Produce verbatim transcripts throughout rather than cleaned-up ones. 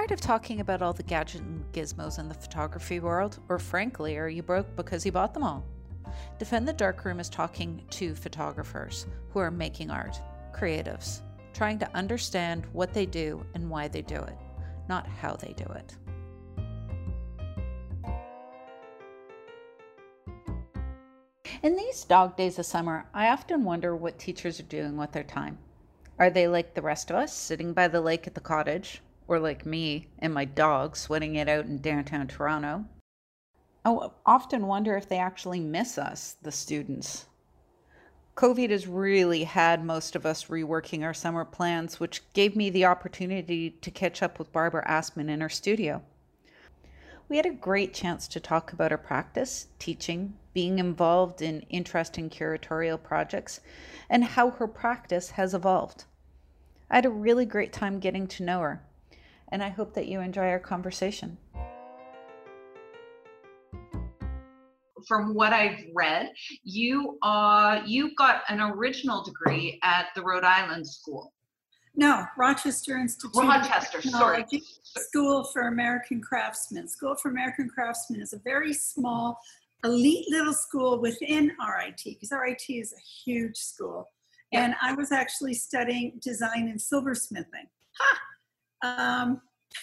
tired of talking about all the gadgets and gizmos in the photography world? Or frankly, are you broke because you bought them all? Defend the Darkroom is talking to photographers who are making art, creatives, trying to understand what they do and why they do it, not how they do it. In these dog days of summer, I often wonder what teachers are doing with their time. Are they like the rest of us, sitting by the lake at the cottage? Or like me and my dog sweating it out in downtown Toronto? I often wonder if they actually miss us, the students. COVID has really had most of us reworking our summer plans, which gave me the opportunity to catch up with Barbara Assman in her studio. We had a great chance to talk about her practice, teaching, being involved in interesting curatorial projects, and how her practice has evolved. I had a really great time getting to know her, and I hope that you enjoy our conversation. From what I've read, you uh, you got an original degree at the Rhode Island School. No, Rochester Institute Rochester, of Technology, sorry. School for American Craftsmen. School for American Craftsmen is a very small, elite little school within R I T, because R I T is a huge school. Yeah. And I was actually studying design and silversmithing. Ha! Um,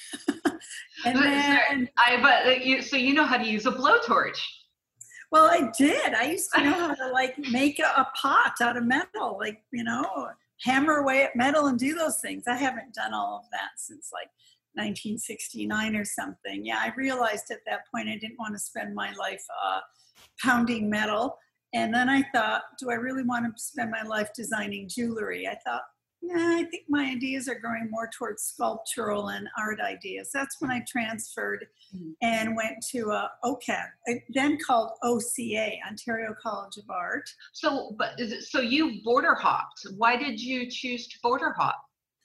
and then I but you so you know how to use a blowtorch. Well, I did. I used to know how to like make a, a pot out of metal, like, you know, hammer away at metal and do those things. I haven't done all of that since like nineteen sixty-nine or something. Yeah, I realized at that point I didn't want to spend my life uh, pounding metal. And then I thought, do I really want to spend my life designing jewelry? I thought, yeah, I think my ideas are going more towards sculptural and art ideas. That's when I transferred and went to uh, O C A D, then called O C A, Ontario College of Art. So, but so you border hopped. Why did you choose to border hop?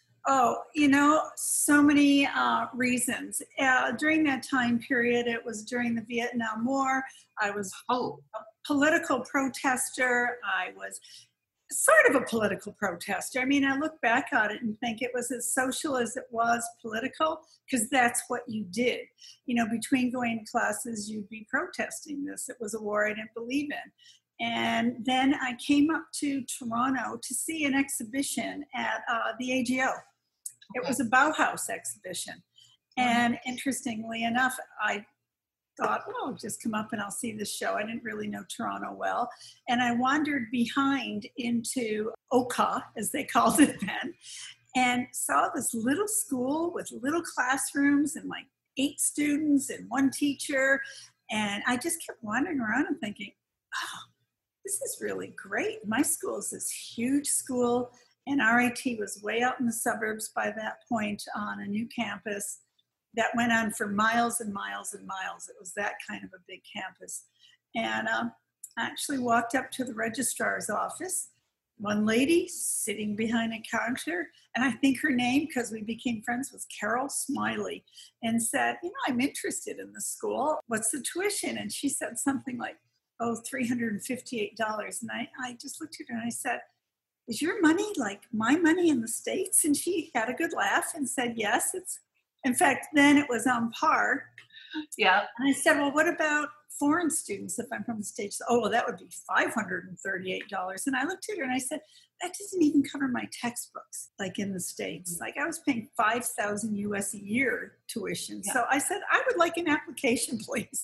Oh, you know, so many uh, reasons. Uh, during that time period, it was during the Vietnam War. I was oh. a political protester. I was sort of a political protester. I mean, I look back on it and think it was as social as it was political, because that's what you did. You know, between going to classes, you'd be protesting this. It was a war I didn't believe in. And then I came up to Toronto to see an exhibition at uh, the A G O. It was a Bauhaus exhibition. And interestingly enough, I thought, oh, I'll just come up and I'll see this show. I didn't really know Toronto well. And I wandered behind into O C A, as they called it then, and saw this little school with little classrooms and like eight students and one teacher. And I just kept wandering around and thinking, oh, this is really great. My school is this huge school, and R I T was way out in the suburbs by that point on a new campus that went on for miles and miles and miles. It was that kind of a big campus. And um, I actually walked up to the registrar's office, one lady sitting behind a counter, and I think her name, because we became friends, was Carol Smiley, and said, you know, I'm interested in the school. What's the tuition? And she said something like, oh, three hundred fifty-eight dollars. And I, I just looked at her and I said, is your money like my money in the States? And she had a good laugh and said, yes, it's, in fact, then it was on par. Yeah. And I said, well, what about foreign students if I'm from the States? Oh, well, that would be five hundred thirty-eight dollars. And I looked at her and I said, that doesn't even cover my textbooks, like in the States. Like I was paying five thousand U S a year tuition. Yeah. So I said, I would like an application, please.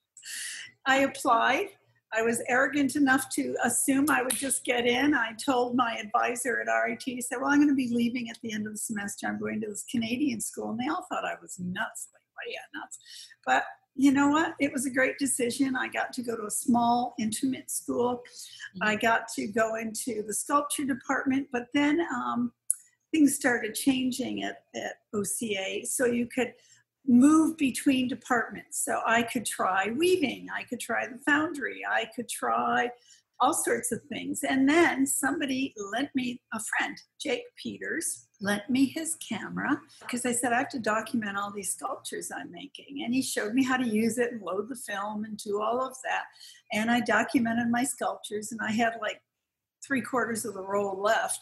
I applied. I was arrogant enough to assume I would just get in. I told my advisor at R I T, he said, well, I'm going to be leaving at the end of the semester. I'm going to this Canadian school. And they all thought I was nuts. Like, well, yeah, nuts. But you know what? It was a great decision. I got to go to a small, intimate school. Mm-hmm. I got to go into the sculpture department. But then um, things started changing at, at O C A. So you could move between departments. So I could try weaving, I could try the foundry, I could try all sorts of things. And then somebody lent me, a friend, Jake Peters, lent me his camera because I said, I have to document all these sculptures I'm making. And he showed me how to use it and load the film and do all of that. And I documented my sculptures, and I had like three quarters of the roll left.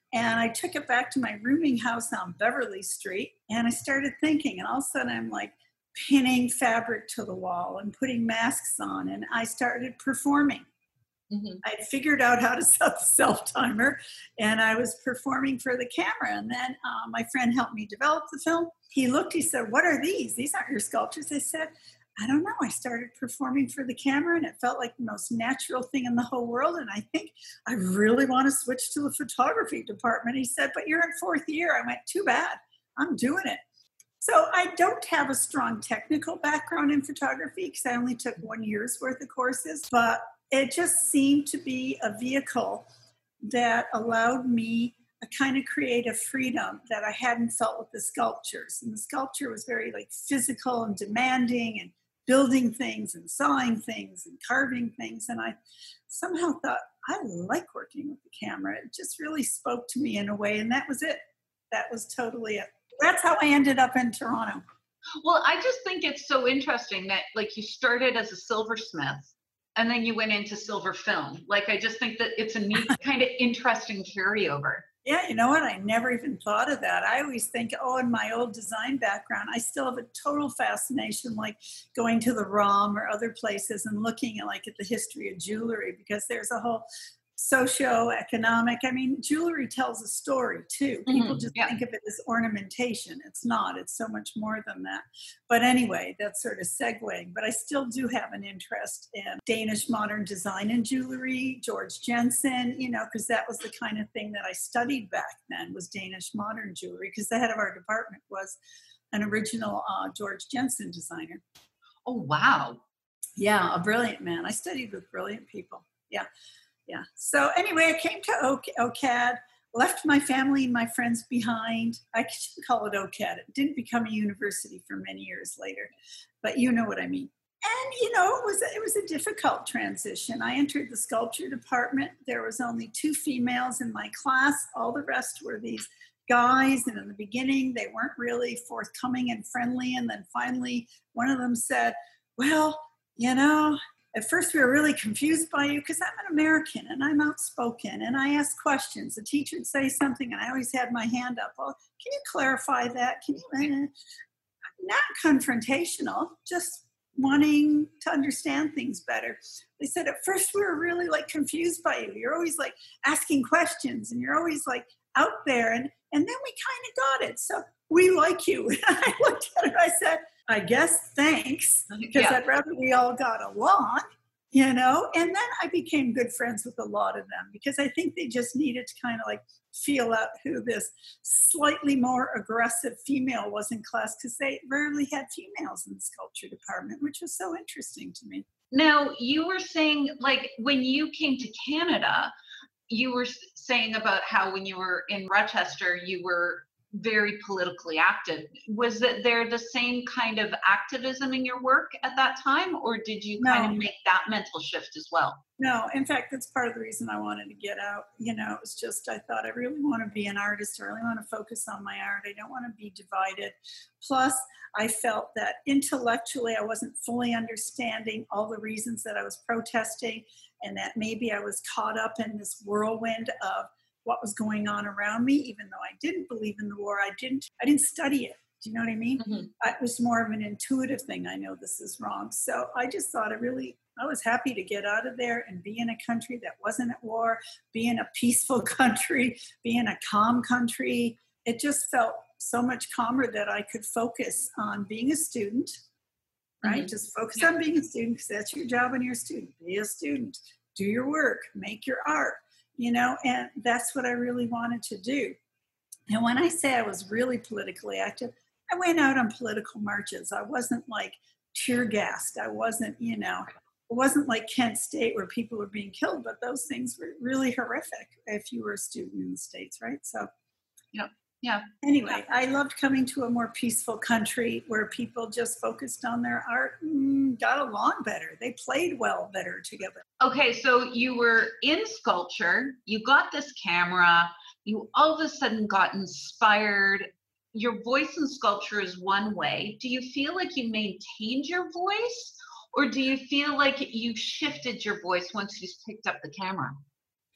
And I took it back to my rooming house on Beverly Street, and I started thinking, and all of a sudden I'm like pinning fabric to the wall and putting masks on, and I started performing. Mhm. I figured out how to set the self timer, and I was performing for the camera. And then uh, my friend helped me develop the film. He looked, he said, "What are these? These aren't your sculptures." I said, "I don't know. I started performing for the camera, and it felt like the most natural thing in the whole world. And I think I really want to switch to the photography department." He said, "But you're in fourth year." I went, "Too bad. I'm doing it." So I don't have a strong technical background in photography because I only took one year's worth of courses, but it just seemed to be a vehicle that allowed me a kind of creative freedom that I hadn't felt with the sculptures. And the sculpture was very like physical and demanding and building things and sawing things and carving things. And I somehow thought, I like working with the camera. It just really spoke to me in a way. And that was it. That was totally it. That's how I ended up in Toronto. Well, I just think it's so interesting that like you started as a silversmith and then you went into silver film. Like, I just think that it's a neat kind of interesting carryover. Yeah, you know what? I never even thought of that. I always think, oh, in my old design background, I still have a total fascination, like going to the ROM or other places and looking at like at the history of jewelry, because there's a whole socio-economic, I mean, jewelry tells a story too. People Mhm, just yeah. think of it as ornamentation. It's not, it's so much more than that. But anyway, that's sort of segueing. But I still do have an interest in Danish modern design and jewelry, George Jensen, you know, because that was the kind of thing that I studied back then, was Danish modern jewelry, because the head of our department was an original uh, George Jensen designer. Oh, wow. Yeah, a brilliant man. I studied with brilliant people. Yeah. Yeah. So anyway, I came to O C A D, left my family and my friends behind. I should call it O C A D. It didn't become a university for many years later, but you know what I mean. And you know, it was it was a difficult transition. I entered the sculpture department. There was only two females in my class. All the rest were these guys, and in the beginning, they weren't really forthcoming and friendly. And then finally, one of them said, "Well, you know, at first we were really confused by you because I'm an American and I'm outspoken and I ask questions. The teacher would say something and I always had my hand up. Well, can you clarify that? Can you, uh, not confrontational, just wanting to understand things better." They said, "At first we were really like confused by you. You're always like asking questions and you're always like out there. And, and then we kind of got it. So we like you." And I looked at her, I said, "I guess thanks, because Yeah. I'd rather we all got along," you know? And then I became good friends with a lot of them because I think they just needed to kind of like feel out who this slightly more aggressive female was in class, because they rarely had females in the sculpture department, which was so interesting to me. Now, you were saying, like, when you came to Canada, you were s- saying about how when you were in Rochester, you were very politically active. Was it there the same kind of activism in your work at that time, or did you kind No, of make that mental shift as well? no. In fact, that's part of the reason I wanted to get out. You know, it was just, I thought I really want to be an artist. I really want to focus on my art. I don't want to be divided. Plus, I felt that intellectually I wasn't fully understanding all the reasons that I was protesting, and that maybe I was caught up in this whirlwind of what was going on around me. Even though I didn't believe in the war, I didn't, I didn't study it. Do you know what I mean? Mhm. It was more of an intuitive thing. I know this is wrong. So I just thought I really, I was happy to get out of there and be in a country that wasn't at war, be in a peaceful country, be in a calm country. It just felt so much calmer that I could focus on being a student, right? Mhm. Just focus Yeah. on being a student, because that's your job when you're a student. Be a student, do your work, make your art, you know, and that's what I really wanted to do. And when I say I was really politically active, I went out on political marches. I wasn't like tear gassed. I wasn't, you know, it wasn't like Kent State where people were being killed, but those things were really horrific if you were a student in the States, right? So Yep. Yeah. anyway, I loved coming to a more peaceful country where people just focused on their art and got along better. They played well better together. Okay, so you were in sculpture, you got this camera, you all of a sudden got inspired. Your voice in sculpture is one way. Do you feel like you maintained your voice, or do you feel like you shifted your voice once you picked up the camera?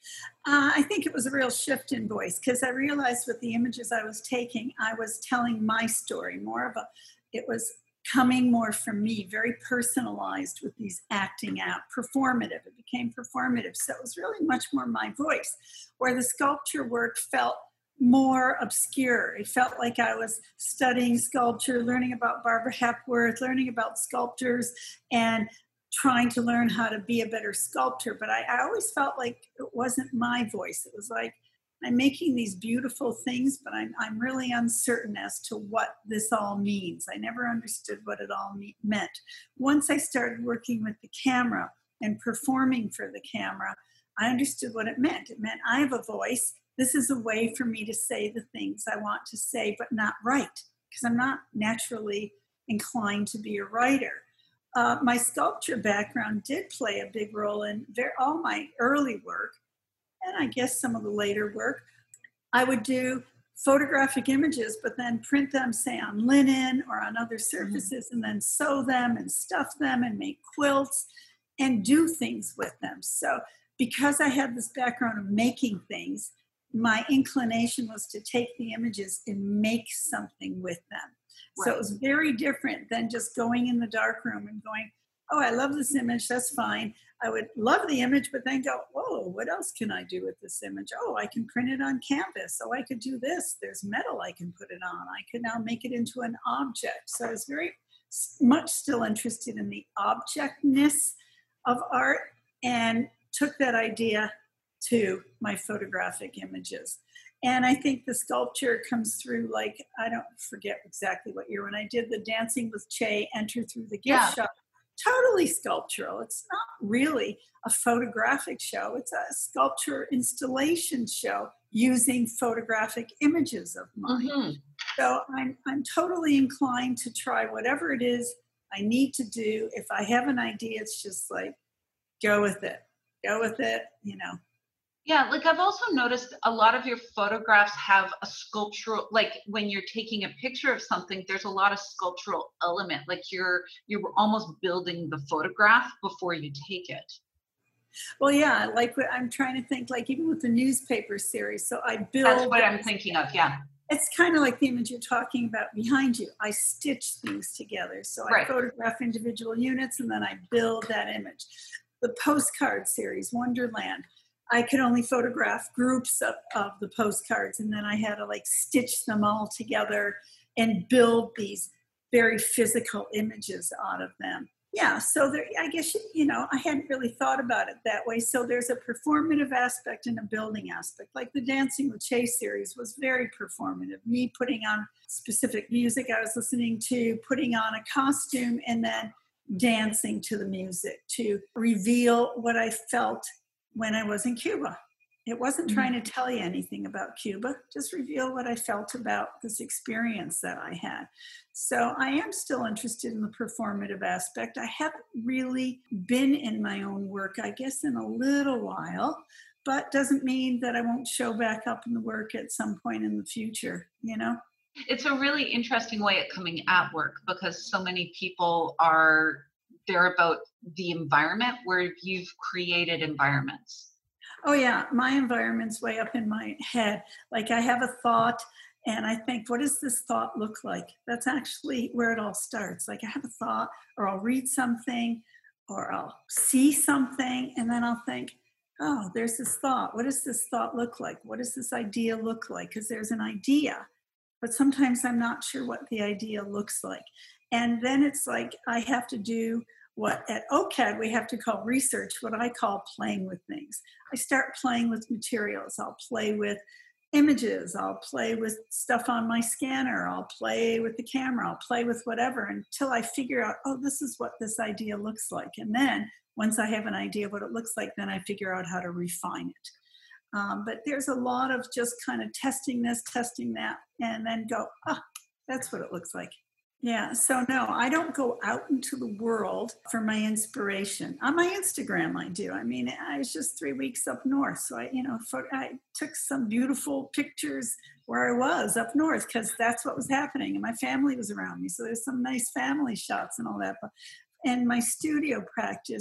Uh, I think it was a real shift in voice because I realized with the images I was taking, I was telling my story more of a, it was coming more from me, very personalized with these acting out, performative. It became performative. So it was really much more my voice, where the sculpture work felt more obscure. It felt like I was studying sculpture, learning about Barbara Hepworth, learning about sculptors, and trying to learn how to be a better sculptor. But I, I always felt like it wasn't my voice. It was like, I'm making these beautiful things, but I'm, I'm really uncertain as to what this all means. I never understood what it all me- meant. Once I started working with the camera and performing for the camera, I understood what it meant. It meant I have a voice. This is a way for me to say the things I want to say, but not write, because I'm not naturally inclined to be a writer. Uh, my sculpture background did play a big role in very, all my early work, and I guess some of the later work. I would do photographic images, but then print them, say, on linen or on other surfaces, mm-hmm. and then sew them and stuff them and make quilts and do things with them. So because I had this background of making things, my inclination was to take the images and make something with them. Right. So it was very different than just going in the dark room and going, oh, I love this image, that's fine. I would love the image, but then go, whoa, what else can I do with this image? Oh, I can print it on canvas. Oh, I could do this. There's metal I can put it on. I could now make it into an object. So I was very much still interested in the objectness of art and took that idea to my photographic images. And I think the sculpture comes through, like, I don't forget exactly what year, when I did the Dancing with Che, Enter Through the Gift Yeah. Shop. Totally sculptural. It's not really a photographic show. It's a sculpture installation show using photographic images of mine. Mm-hmm. So I'm, I'm totally inclined to try whatever it is I need to do. If I have an idea, it's just like, go with it. Go with it, you know. Yeah, like I've also noticed a lot of your photographs have a sculptural, like when you're taking a picture of something, there's a lot of sculptural element, like you're you're almost building the photograph before you take it. Well, yeah, like I'm trying to think, like even with the newspaper series, so I build. That's what I'm thinking of, yeah. It's kind of like the image you're talking about behind you. I stitch things together. So I right. photograph individual units and then I build that image. The postcard series, Wonderland, I could only photograph groups of, of the postcards, and then I had to like stitch them all together and build these very physical images out of them. Yeah, so there, I guess, you know, I hadn't really thought about it that way. So there's a performative aspect and a building aspect. Like the Dancing with Che series was very performative. Me putting on specific music I was listening to, putting on a costume, and then dancing to the music to reveal what I felt when I was in Cuba. It wasn't trying to tell you anything about Cuba, just reveal what I felt about this experience that I had. So I am still interested in the performative aspect. I haven't really been in my own work, I guess, in a little while, but doesn't mean that I won't show back up in the work at some point in the future, you know? It's a really interesting way of coming at work because so many people are they're about the environment where you've created environments. Oh yeah, my environment's way up in my head. Like I have a thought and I think, what does this thought look like? That's actually where it all starts. Like I have a thought, or I'll read something, or I'll see something, and then I'll think, oh, there's this thought. What does this thought look like? What does this idea look like? Because there's an idea, but sometimes I'm not sure what the idea looks like. And then it's like I have to do what at O C A D we have to call research, what I call playing with things. I start playing with materials. I'll play with images. I'll play with stuff on my scanner. I'll play with the camera. I'll play with whatever until I figure out, oh, this is what this idea looks like. And then once I have an idea of what it looks like, then I figure out how to refine it. Um, but there's a lot of just kind of testing this, testing that, and then go, ah, that's what it looks like. Yeah, so no, I don't go out into the world for my inspiration. On my Instagram, I do. I mean, I was just three weeks up north, so I, you know, I took some beautiful pictures where I was up north because that's what was happening, and my family was around me. So there's some nice family shots and all that. But in my studio practice,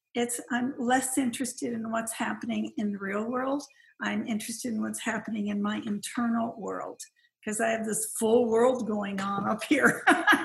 It's I'm less interested in what's happening in the real world. I'm interested in what's happening in my internal world because I have this full world going on up here.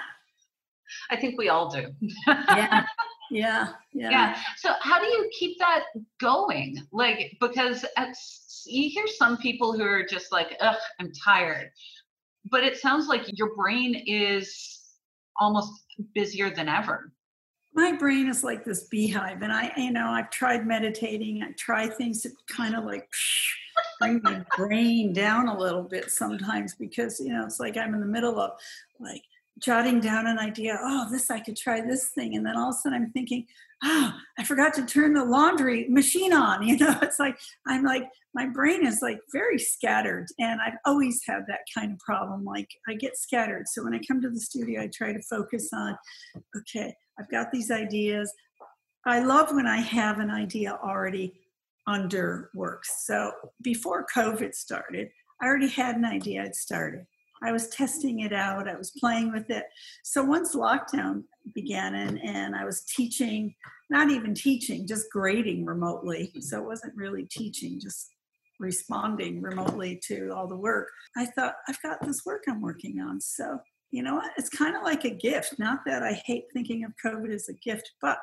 I think we all do. Yeah, yeah, yeah. Yeah. So how do you keep that going? Like, because at, you hear some people who are just like, ugh, I'm tired. But it sounds like your brain is almost busier than ever. My brain is like this beehive, and I, you know, I've tried meditating. I try things that kind of like bring my brain down a little bit sometimes because, you know, it's like I'm in the middle of like jotting down an idea. Oh, this, I could try this thing. And then all of a sudden I'm thinking, oh, I forgot to turn the laundry machine on. You know, it's like, I'm like, my brain is like very scattered. And I've always had that kind of problem. Like I get scattered. So when I come to the studio, I try to focus on, okay, I've got these ideas. I love when I have an idea already under works. So before COVID started, I already had an idea I'd started. I was testing it out. I was playing with it. So once lockdown began and, and I was teaching, not even teaching, just grading remotely. So it wasn't really teaching, just responding remotely to all the work. I thought, I've got this work I'm working on. So, you know what? It's kind of like a gift. Not that I hate thinking of COVID as a gift, but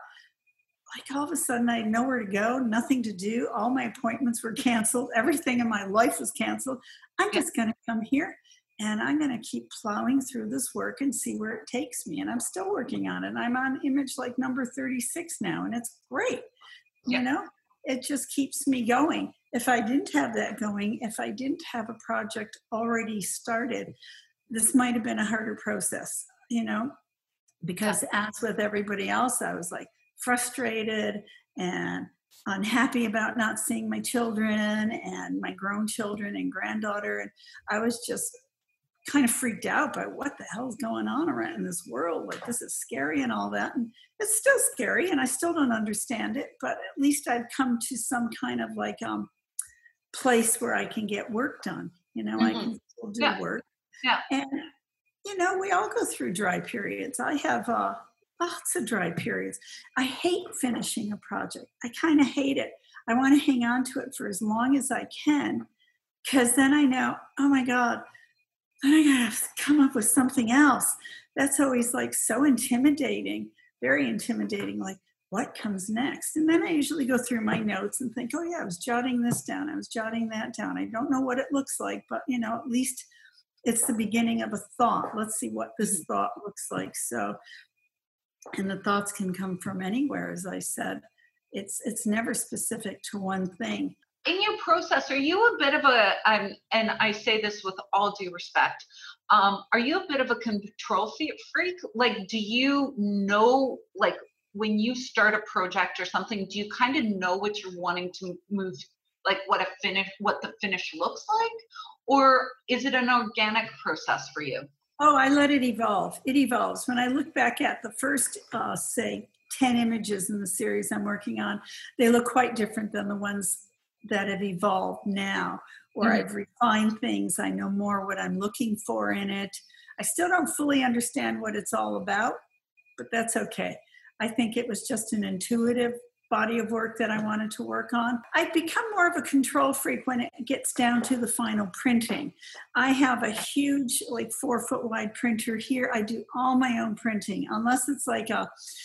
like all of a sudden I had nowhere to go, nothing to do. All my appointments were canceled. Everything in my life was canceled. I'm just going to come here and I'm going to keep plowing through this work and see where it takes me. And I'm still working on it. I'm on image like number thirty-six now, and it's great. You Yeah. know, it just keeps me going. If I didn't have that going, if I didn't have a project already started, this might have been a harder process, you know, because as with everybody else, I was like frustrated and unhappy about not seeing my children and my grown children and granddaughter. And I was just kind of freaked out by what the hell is going on around in this world. Like, this is scary and all that. And it's still scary and I still don't understand it, but at least I've come to some kind of like um, place where I can get work done. You know, mm-hmm. I can still do yeah. work. Yeah. And, you know, we all go through dry periods. I have uh, lots of dry periods. I hate finishing a project. I kind of hate it. I want to hang on to it for as long as I can, because then I know, oh my God, then I gotta come up with something else. That's always like so intimidating, very intimidating, like what comes next? And then I usually go through my notes and think, oh yeah, I was jotting this down. I was jotting that down. I don't know what it looks like, but you know, at least it's the beginning of a thought. Let's see what this thought looks like. So, and the thoughts can come from anywhere, as I said. It's it's never specific to one thing. In your process, are you a bit of a, um, and I say this with all due respect, um, are you a bit of a control freak? Like, do you know, like when you start a project or something, do you kind of know what you're wanting to move, like what a finish, what the finish looks like? Or is it an organic process for you? Oh, I let it evolve. It evolves. When I look back at the first, uh, say, ten images in the series I'm working on, they look quite different than the ones that have evolved now, or mm-hmm. I've refined things. I know more what I'm looking for in it. I still don't fully understand what it's all about, but that's okay. I think it was just an intuitive body of work that I wanted to work on. I've become more of a control freak when it gets down to the final printing. I have a huge, like four foot wide printer here. I do all my own printing, unless it's like a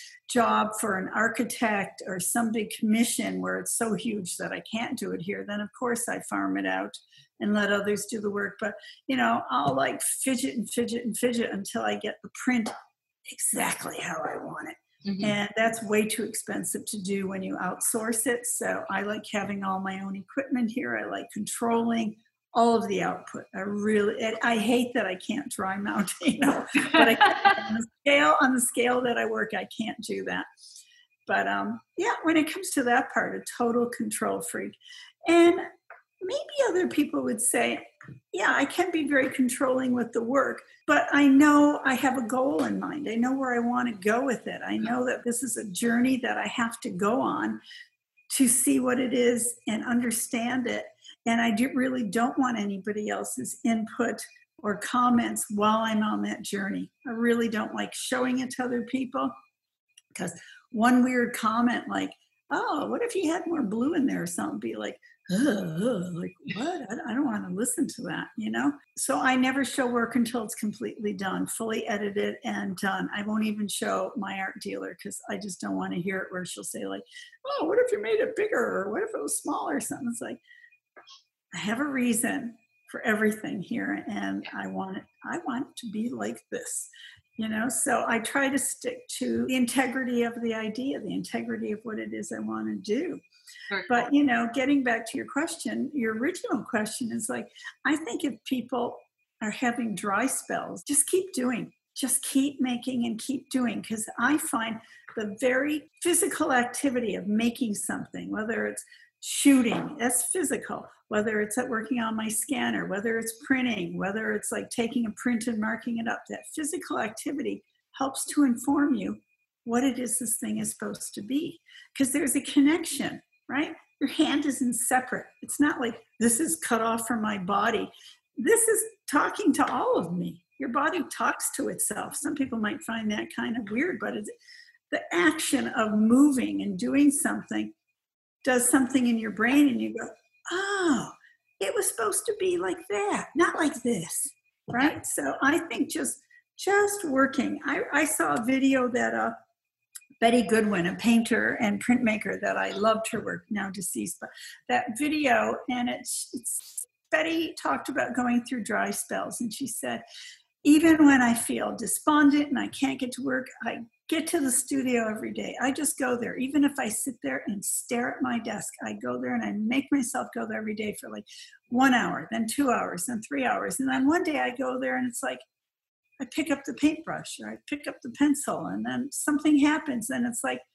job for an architect or some big commission where it's so huge that I can't do it here. Then of course I farm it out and let others do the work. But you know, I'll like fidget and fidget and fidget until I get the print exactly how I want it. Mm-hmm. And that's way too expensive to do when you outsource it. So I like having all my own equipment here. I like controlling all of the output. I really, I hate that I can't dry mount, you know, but I, on the scale, on the scale that I work, I can't do that. But um, yeah, when it comes to that part, a total control freak. And maybe other people would say, yeah, I can be very controlling with the work, but I know I have a goal in mind. I know where I want to go with it. I know that this is a journey that I have to go on to see what it is and understand it. And I do, really don't want anybody else's input or comments while I'm on that journey. I really don't like showing it to other people, because one weird comment like, oh, what if you had more blue in there or something? Be like, ugh, ugh, like what? I, I don't want to listen to that, you know? So I never show work until it's completely done, fully edited and done. I won't even show my art dealer because I just don't want to hear it where she'll say like, oh, what if you made it bigger? Or what if it was smaller or something? It's like, I have a reason for everything here and I want it, I want it to be like this. You know, so I try to stick to the integrity of the idea, the integrity of what it is I want to do. Very cool. But, you know, getting back to your question, your original question is like, I think if people are having dry spells, just keep doing, just keep making and keep doing. Because I find the very physical activity of making something, whether it's shooting, that's physical, whether it's at working on my scanner, whether it's printing, whether it's like taking a print and marking it up, that physical activity helps to inform you what it is this thing is supposed to be. Because there's a connection, right? Your hand isn't separate. It's not like this is cut off from my body. This is talking to all of me. Your body talks to itself. Some people might find that kind of weird, but it's the action of moving and doing something does something in your brain and you go, oh, it was supposed to be like that, not like this, right? So I think just just working. I, I saw a video that uh, Betty Goodwin, a painter and printmaker that I loved her work, now deceased, but that video, and it's, it's Betty talked about going through dry spells, and she said, even when I feel despondent and I can't get to work, I get to the studio every day. I just go there. Even if I sit there and stare at my desk, I go there and I make myself go there every day for like one hour, then two hours, then three hours. And then one day I go there and it's like, I pick up the paintbrush or I pick up the pencil and then something happens and it's like,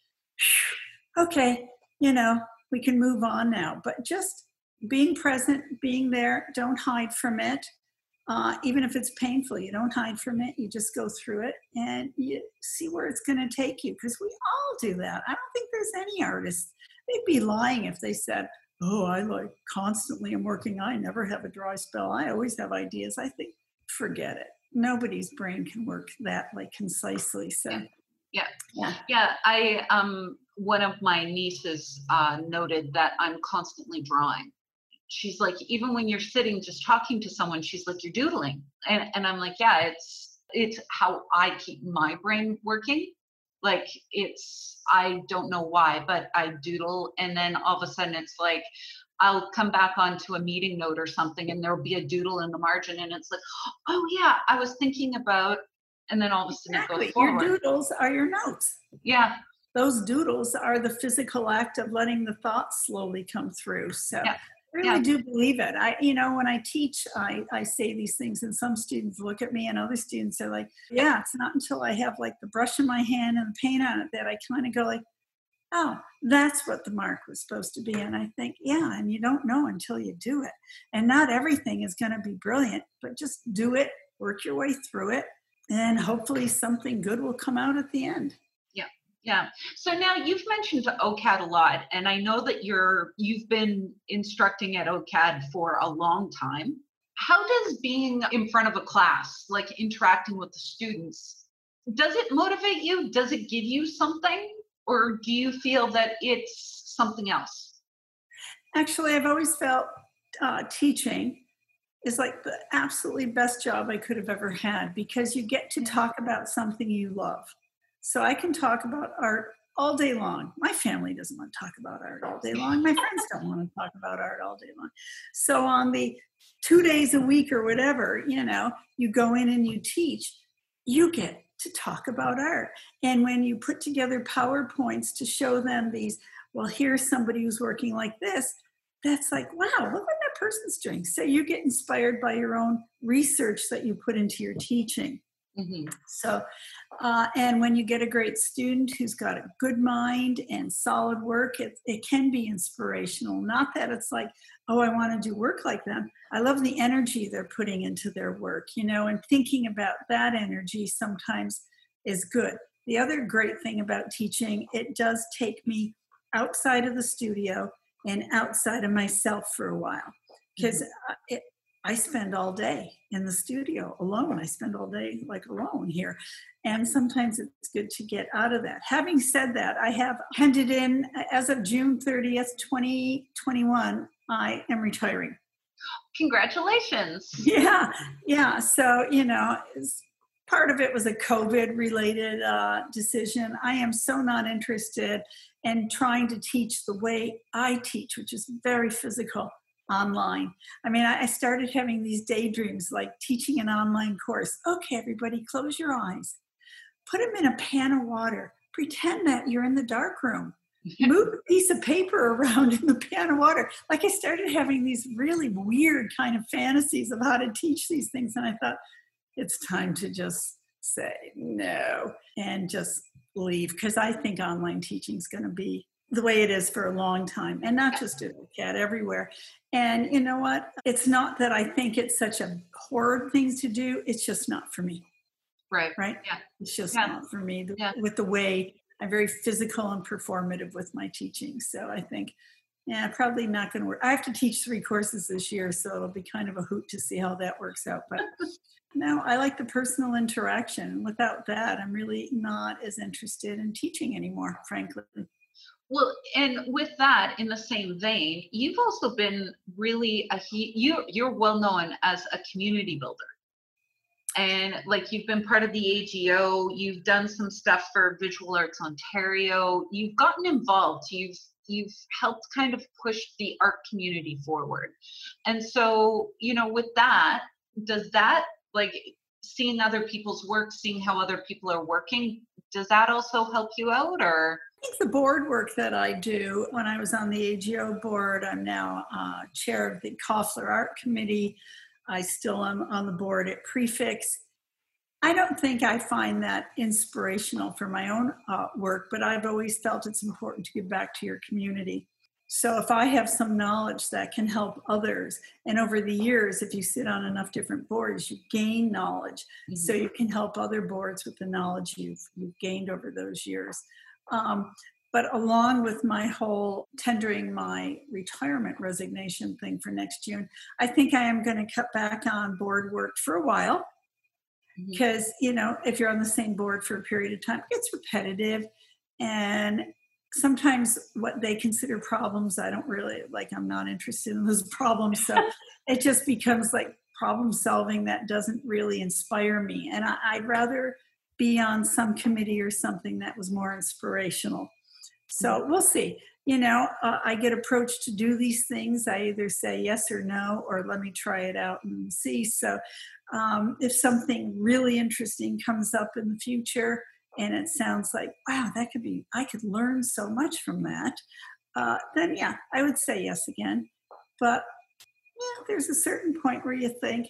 okay, you know, we can move on now. But just being present, being there, don't hide from it. Uh, even if it's painful, you don't hide from it. You just go through it and you see where it's going to take you, because we all do that. I don't think there's any artist. They'd be lying if they said, oh, I like constantly am working. I never have a dry spell. I always have ideas. I think, forget it. Nobody's brain can work that like concisely. So, yeah, yeah, yeah. I um, one of my nieces uh, noted that I'm constantly drawing. She's like, even when you're sitting just talking to someone, she's like, you're doodling. And and I'm like, yeah, it's it's how I keep my brain working. Like it's, I don't know why, but I doodle. And then all of a sudden it's like, I'll come back onto a meeting note or something and there'll be a doodle in the margin. And it's like, oh yeah, I was thinking about, and then all of a sudden exactly. it goes forward. Your doodles are your notes. Yeah. Those doodles are the physical act of letting the thoughts slowly come through. So Yeah. I really yeah. do believe it. I, you know, when I teach, I, I say these things and some students look at me and other students are like, yeah, it's not until I have like the brush in my hand and the paint on it that I kind of go like, oh, that's what the mark was supposed to be. And I think, yeah, and you don't know until you do it. And not everything is going to be brilliant, but just do it, work your way through it, and hopefully something good will come out at the end. Yeah. So now you've mentioned OCAD a lot, and I know that you're you've been instructing at OCAD for a long time. How does being in front of a class, like interacting with the students, does it motivate you? Does it give you something? Or do you feel that it's something else? Actually, I've always felt uh, teaching is like the absolutely best job I could have ever had, because you get to talk about something you love. So I can talk about art all day long. My family doesn't want to talk about art all day long. My friends don't want to talk about art all day long. So on the two days a week or whatever, you know, you go in and you teach, you get to talk about art. And when you put together PowerPoints to show them these, well, here's somebody who's working like this, that's like, wow, look what that person's doing. So you get inspired by your own research that you put into your teaching. Mm-hmm. So, uh, and when you get a great student who's got a good mind and solid work, it, it can be inspirational. Not that it's like, oh, I want to do work like them. I love the energy they're putting into their work, you know, and thinking about that energy sometimes is good. The other great thing about teaching, it does take me outside of the studio and outside of myself for a while, because mm-hmm. it, I spend all day in the studio alone. I spend all day like alone here. And sometimes it's good to get out of that. Having said that, I have handed in, as of June thirtieth, twenty twenty-one, I am retiring. Congratulations. Yeah, yeah. So, you know, part of it was a COVID related uh, decision. I am so not interested in trying to teach the way I teach, which is very physical, online. I mean, I started having these daydreams like teaching an online course. Okay, everybody, close your eyes. Put them in a pan of water. Pretend that you're in the dark room. Move a piece of paper around in the pan of water. Like I started having these really weird kind of fantasies of how to teach these things. And I thought, it's time to just say no and just leave, because I think online teaching is going to be the way it is for a long time, and not just at CAD, everywhere. And you know what? It's not that I think it's such a horrid thing to do. It's just not for me. Right. Right? Yeah. It's just yeah. not for me the, yeah. with the way I'm very physical and performative with my teaching. So I think, yeah, probably not going to work. I have to teach three courses this year, so it'll be kind of a hoot to see how that works out. But no, I like the personal interaction. Without that, I'm really not as interested in teaching anymore, frankly. Well, and with that, in the same vein, you've also been really a you you're well known as a community builder, and like you've been part of the A G O, you've done some stuff for Visual Arts Ontario, you've gotten involved, you've you've helped kind of push the art community forward, and so you know, with that, does that like seeing other people's work, seeing how other people are working, does that also help you out, or? I think the board work that I do, when I was on the A G O board, I'm now uh, chair of the Koffler Art Committee. I still am on the board at Prefix. I don't think I find that inspirational for my own uh, work, but I've always felt it's important to give back to your community. So if I have some knowledge that can help others, and over the years, if you sit on enough different boards, you gain knowledge. Mm-hmm. So you can help other boards with the knowledge you've, you've gained over those years. Um, but along with my whole tendering my retirement resignation thing for next June, I think I am going to cut back on board work for a while, because, mm-hmm. you know, if you're on the same board for a period of time, it gets repetitive, and sometimes what they consider problems, I don't really, like, I'm not interested in those problems. So it just becomes like problem solving that doesn't really inspire me. And I, I'd rather be on some committee or something that was more inspirational. So we'll see. You know, uh, I get approached to do these things. I either say yes or no, or let me try it out and see. So um, if something really interesting comes up in the future and it sounds like, wow, that could be, I could learn so much from that, uh, then yeah, I would say yes again. But yeah, there's a certain point where you think,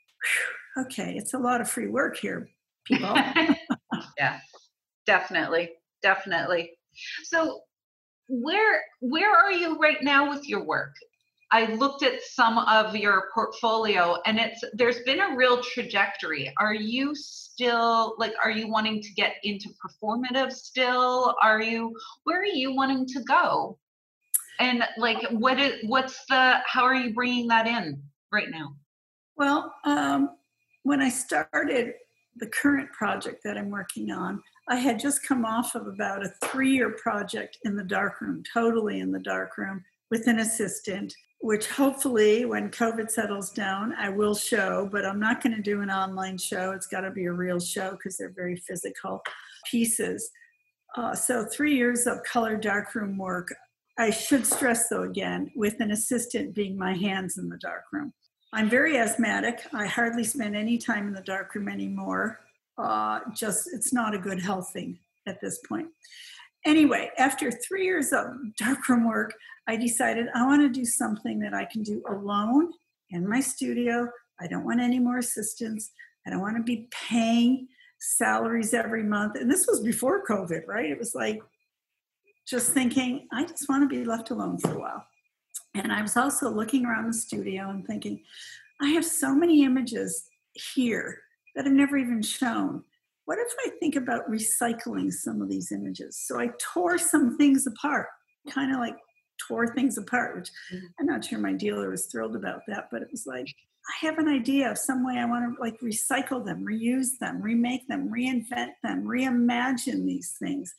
okay, it's a lot of free work here, people. Yeah, definitely, definitely. So where where are you right now with your work? I looked at some of your portfolio, and it's there's been a real trajectory. Are you still like are you wanting to get into performative still? Are you where are you wanting to go? And like what is what's the how are you bringing that in right now? Well, um, when I started the current project that I'm working on, I had just come off of about a three-year project in the darkroom, totally in the darkroom, with an assistant, which hopefully when COVID settles down, I will show, but I'm not going to do an online show. It's got to be a real show because they're very physical pieces. Uh, so three years of color darkroom work. I should stress, though, again, with an assistant being my hands in the darkroom. I'm very asthmatic. I hardly spend any time in the darkroom anymore. Uh, just, it's not a good health thing at this point. Anyway, after three years of darkroom work, I decided I want to do something that I can do alone in my studio. I don't want any more assistants. I don't want to be paying salaries every month. And this was before COVID, right? It was like just thinking, I just want to be left alone for a while. And I was also looking around the studio and thinking, I have so many images here that I've never even shown. What if I think about recycling some of these images? So I tore some things apart, kind of like tore things apart, which I'm not sure my dealer was thrilled about that, but it was like, I have an idea of some way I want to like recycle them, reuse them, remake them, reinvent them, reimagine these things.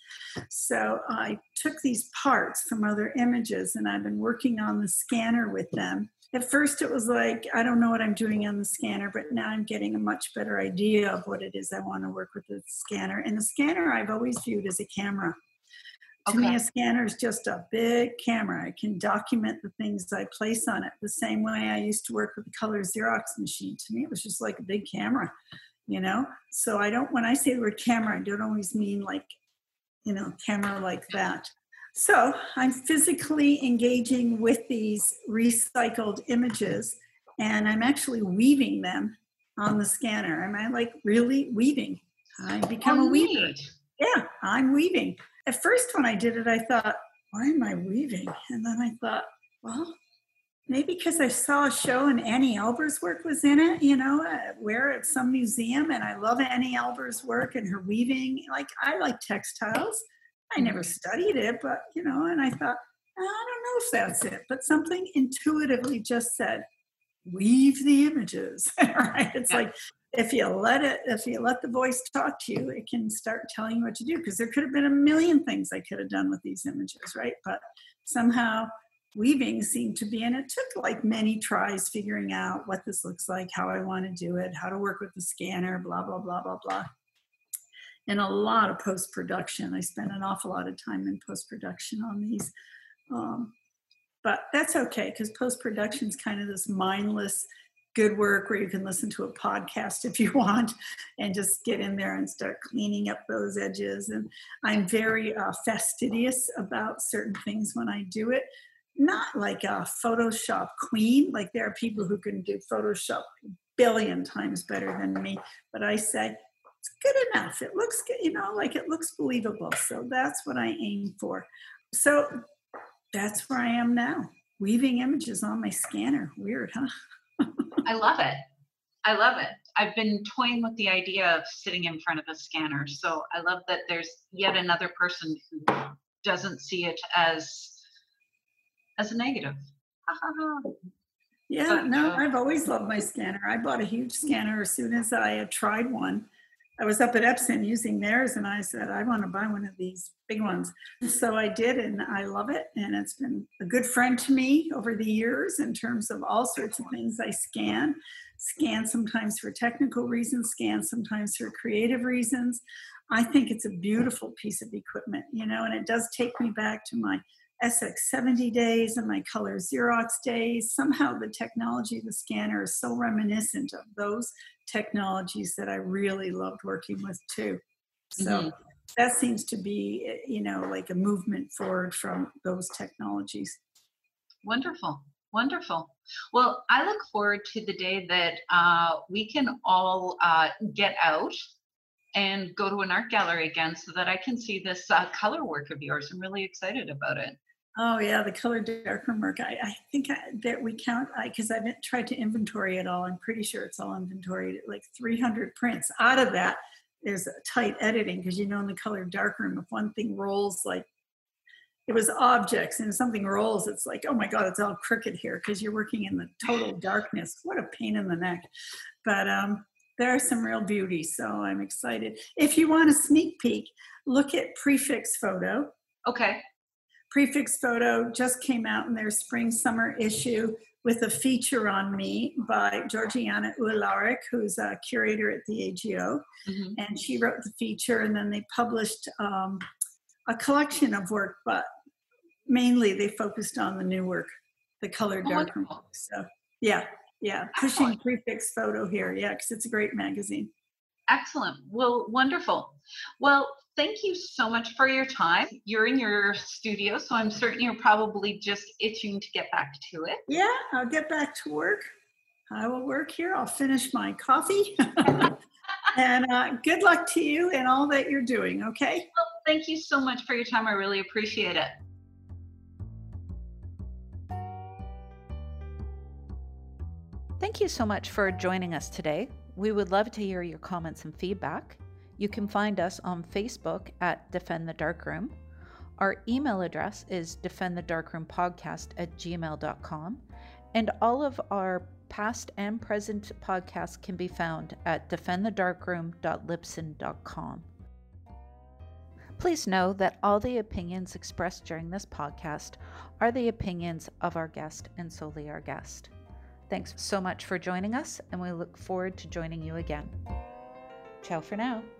So I took these parts from other images and I've been working on the scanner with them. At first it was like, I don't know what I'm doing on the scanner, but now I'm getting a much better idea of what it is I want to work with the scanner. And the scanner I've always viewed as a camera. To Okay. me, a scanner is just a big camera. I can document the things I place on it the same way I used to work with the color Xerox machine. To me, it was just like a big camera, you know? So I don't, when I say the word camera, I don't always mean like, you know, camera like that. So I'm physically engaging with these recycled images and I'm actually weaving them on the scanner. Am I like really weaving? I become Oh, a weaver. neat. Yeah, I'm weaving. At first, when I did it, I thought, why am I weaving? And then I thought, well, maybe because I saw a show and Annie Elber's work was in it, you know, uh, where at some museum. And I love Annie Elber's work and her weaving. Like, I like textiles. I never studied it, but, you know, and I thought, I don't know if that's it. But something intuitively just said, weave the images, right? It's Yeah. like, if you let it, if you let the voice talk to you, it can start telling you what to do. Because there could have been a million things I could have done with these images, right? But somehow weaving seemed to be, and it took like many tries figuring out what this looks like, how I want to do it, how to work with the scanner, blah, blah, blah, blah, blah. And a lot of post-production. I spent an awful lot of time in post-production on these. Um, but that's okay, because post-production is kind of this mindless good work where you can listen to a podcast if you want and just get in there and start cleaning up those edges. And I'm very uh, fastidious about certain things when I do it. Not like a Photoshop queen. Like there are people who can do Photoshop a billion times better than me. But I say, it's good enough. It looks good, you know, like it looks believable. So that's what I aim for. So that's where I am now, weaving images on my scanner. Weird, huh? I love it. I love it. I've been toying with the idea of sitting in front of a scanner. So I love that there's yet another person who doesn't see it as as a negative. Ha, ha, ha. Yeah, But, no, uh, I've always loved my scanner. I bought a huge scanner as soon as I had tried one. I was up at Epson using theirs and I said, I want to buy one of these big ones. So I did, and I love it. And it's been a good friend to me over the years in terms of all sorts of things I scan. Scan sometimes for technical reasons, scan sometimes for creative reasons. I think it's a beautiful piece of equipment, you know, and it does take me back to my S X seventy days and my color Xerox days. Somehow the technology of the scanner is so reminiscent of those technologies that I really loved working with too. So Mhm. that seems to be, you know, like a movement forward from those technologies. Wonderful. Wonderful. Well, I look forward to the day that uh, we can all uh, get out and go to an art gallery again so that I can see this uh, color work of yours. I'm really excited about it. Oh yeah, the color darkroom work. I, I think I, that we count, because I've tried to inventory it all. I'm pretty sure it's all inventoried, like three hundred prints. Out of that, there's a tight editing, because you know in the color darkroom, if one thing rolls, like it was objects and something rolls, it's like, oh my God, it's all crooked here because you're working in the total darkness. What a pain in the neck. But um, there are some real beauty, so I'm excited. If you want a sneak peek, look at Prefix Photo. Okay. Prefix Photo just came out in their spring summer issue with a feature on me by Georgiana Ularek, who's a curator at the A G O. Mhm. And she wrote the feature, and then they published um, a collection of work, but mainly they focused on the new work, the color Oh, darkroom. wonderful. So yeah, yeah, pushing Excellent. Prefix Photo here. Yeah, because it's a great magazine. Excellent. Well, wonderful. Well, thank you so much for your time. You're in your studio, so I'm certain you're probably just itching to get back to it. Yeah, I'll get back to work. I will work here. I'll finish my coffee. And uh, good luck to you and all that you're doing, okay? Well, thank you so much for your time. I really appreciate it. Thank you so much for joining us today. We would love to hear your comments and feedback. You can find us on Facebook at Defend the Darkroom. Our email address is defend the darkroom podcast at gmail dot com. And all of our Past and present podcasts can be found at defend the darkroom dot libsyn dot com. Please know that all the opinions expressed during this podcast are the opinions of our guest and solely our guest. Thanks so much for joining us, and we look forward to joining you again. Ciao for now.